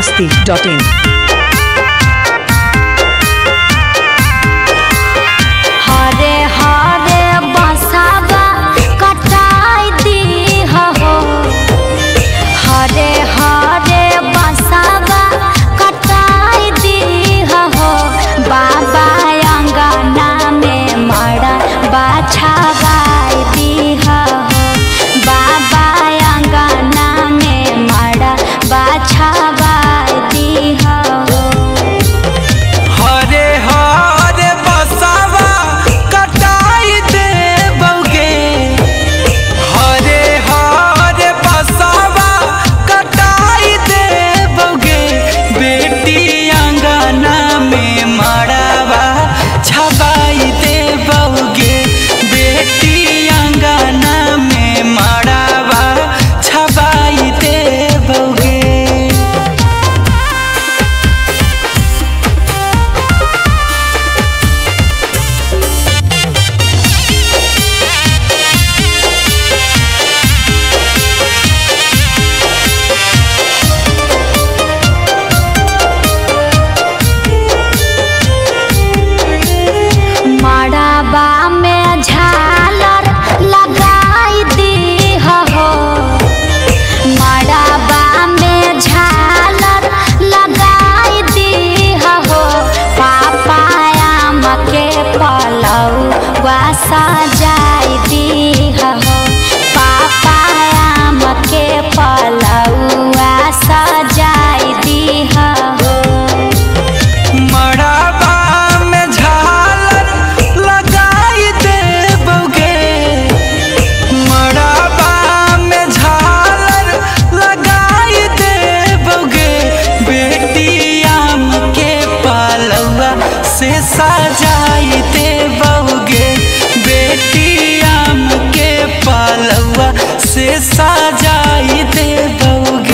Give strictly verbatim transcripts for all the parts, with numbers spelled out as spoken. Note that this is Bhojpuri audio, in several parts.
masti dot in. Hare Hare बसावा कटाई दी हो, हरे हरे बसावा कटाई दी हो, बाबा अंगना में मड़ा बाछावाई दी हो, बाबा अंगना में मड़ा बाछावाई दी हो। हरे हरे बसावा कटाई देबोगे, हरे हरे बसावा कटाई देबोगे, बेटी अंगना में मड़ावा छबाई देबोगे, बेटी अंगना में मड़ावा छबाई देबोगे। मड़ाबा में झालर लगाई दी हो, मड़ाबा में झालर लगाई दी हो, पापा आम के पलौवा सजाई दी हो, पापा आम के पलौवा सजाई दी हो। मड़ाबा में झालर लगाई देबोगे, मड़ाबा में झालर लगाई देबोगे, बेटी आम के पलौवा से सजाई देबोगे, बेटी आम के पलौवा से सजाई देबोगे।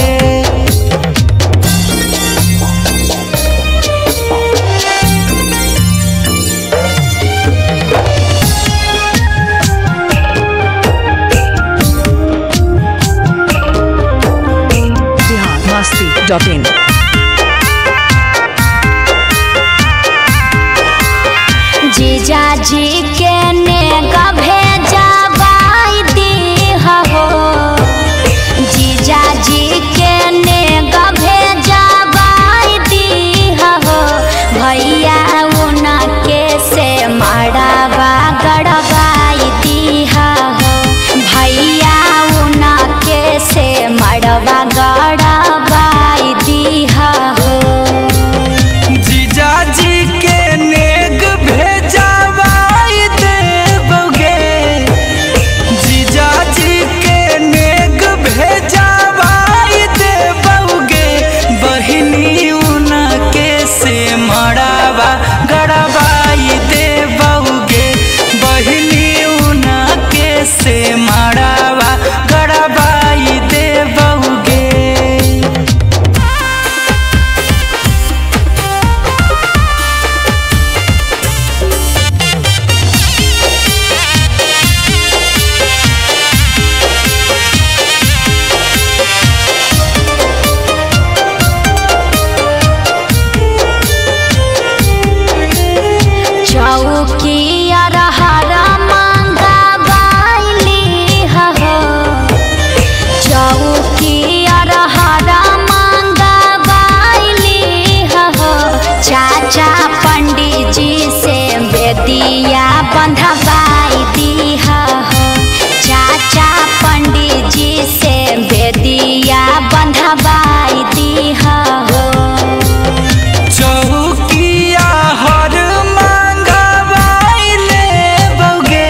Bihar masti dot in. जीजा जी के नेग भेजवाई दी हो, जीजा जी के नेग भेजवाई दी हो, भैया उनके से मड़ावा गड़वाई दी हो, भैया उनके से मड़वा गड़वाई दी हो। जीजा जी के नेग भेजवाई देबोगे, जीजा जी के नेग भेजवाई देबोगे, बहिनी उनके से मड़ावा गड़वाई देबोगे, बहिनी उनके से मड़ावा गड़वाई देबोगे। चौकी अरहर मंगवाइली हो, चौकी अरहर मंगवाइली हो, चाचा पंडित जी से बेदिया बंधवाई दी हो, चाचा पंडित जी से बेदिया बंधवाई दी हो। चौकिया हर मंगवाई लेबोगे,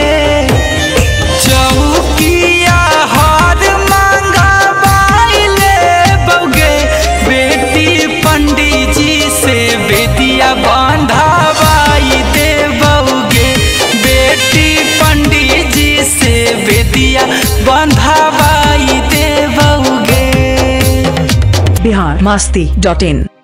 चौकिया हर मंगवाई लेबोगे, बेटी पंडित जी से बेदिया बंधवाई देबोगे, बेटी पंडित जी से बेदिया बंधवाई देबोगे। Bihar masti dot in.